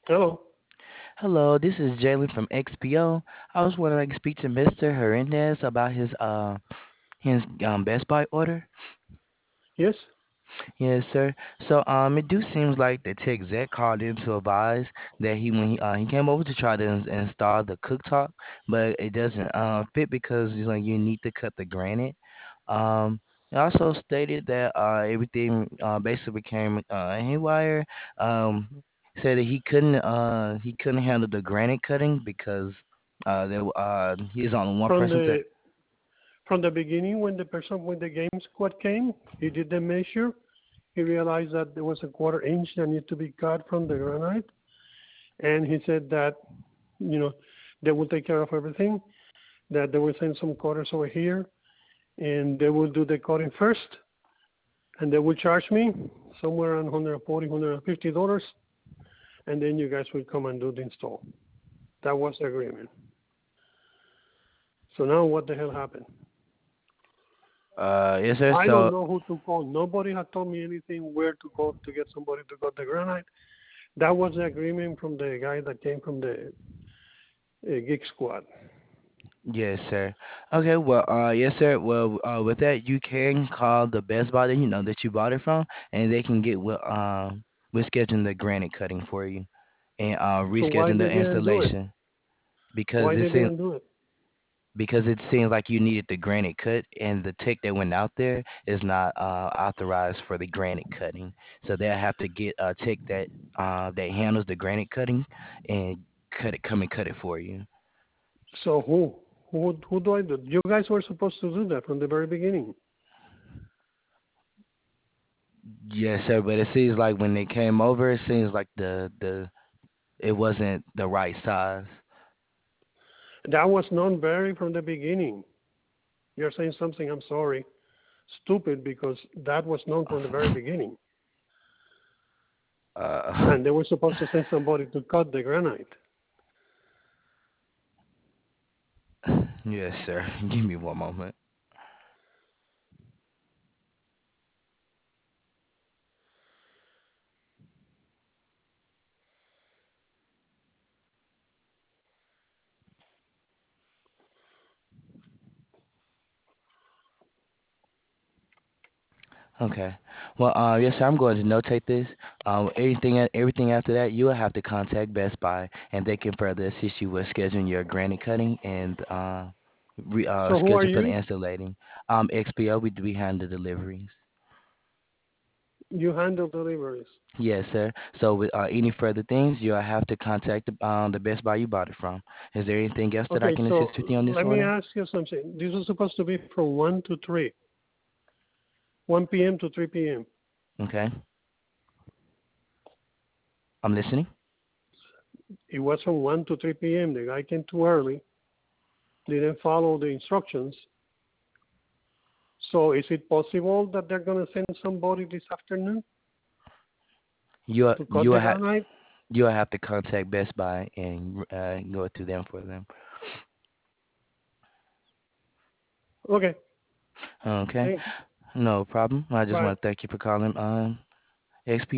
Hello. Hello, this is Jalen from XPO. I was wondering to speak to Mr. Hernandez about his Best Buy order. Yes. Yes, sir. So it do seems like the tech exec called in to advise that he came over to try to install the cooktop, but it doesn't fit because you need to cut the granite. Um, it also stated that everything basically became haywire. Said that he couldn't handle the granite cutting because he's only one From person to. the from the beginning, when the game squad came, he did the measure. He realized that there was a quarter inch that needed to be cut from the granite, and he said that you know they will take care of everything. That they will send some cutters over here, and they will do the cutting first, and they will charge me somewhere around 140, $150, and then you guys will come and do the install. That was the agreement. So now what the hell happened? Yes, sir. I don't So know who to call. Nobody had told me anything where to call to get somebody to cut the granite. That was the agreement from the guy that came from the gig squad. yes, sir. Okay, well, yes, sir. Well, with that, you can call the Best Buy that that you bought it from, and they can get with scheduling the granite cutting for you, and So why rescheduling the they didn't do it? installation because Why it they seems didn't do it? like you needed the granite cut, and the tech that went out there is not authorized for the granite cutting, so they'll have to get a tech that handles the granite cutting and come and cut it for you. So who do I do? You guys were supposed to do that from the very beginning. Yes, sir. But it seems like when they came over, it seems like the it wasn't the right size. That was known very from the beginning. You're saying something. I'm sorry, stupid because that was known from the very beginning, Uh, and they were supposed to send somebody to cut the granite. yes, sir. Give me one moment. Okay. Well, yes, sir. I'm going to notate this. Everything after that, you will have to contact Best Buy, and they can further assist you with scheduling your granite cutting and So who are schedule for the you? insulating. XPO, we do handle deliveries. You handle deliveries. Yes, sir. So with any further things, you'll have to contact the Best Buy you bought it from. Is there anything else that I Okay, can so assist with you on this let me order? ask you something. This was supposed to be from 1 to 3, 1 p.m. to 3 p.m. Okay, I'm listening. It was from 1 to 3 p.m. The guy came too early, didn't follow the instructions. So is it possible that they're going to send somebody this afternoon You to cut you the will have granite? you will have to contact Best Buy and go through them for them. Okay, Okay, thanks. no problem. I just Bye. want to thank you for calling XP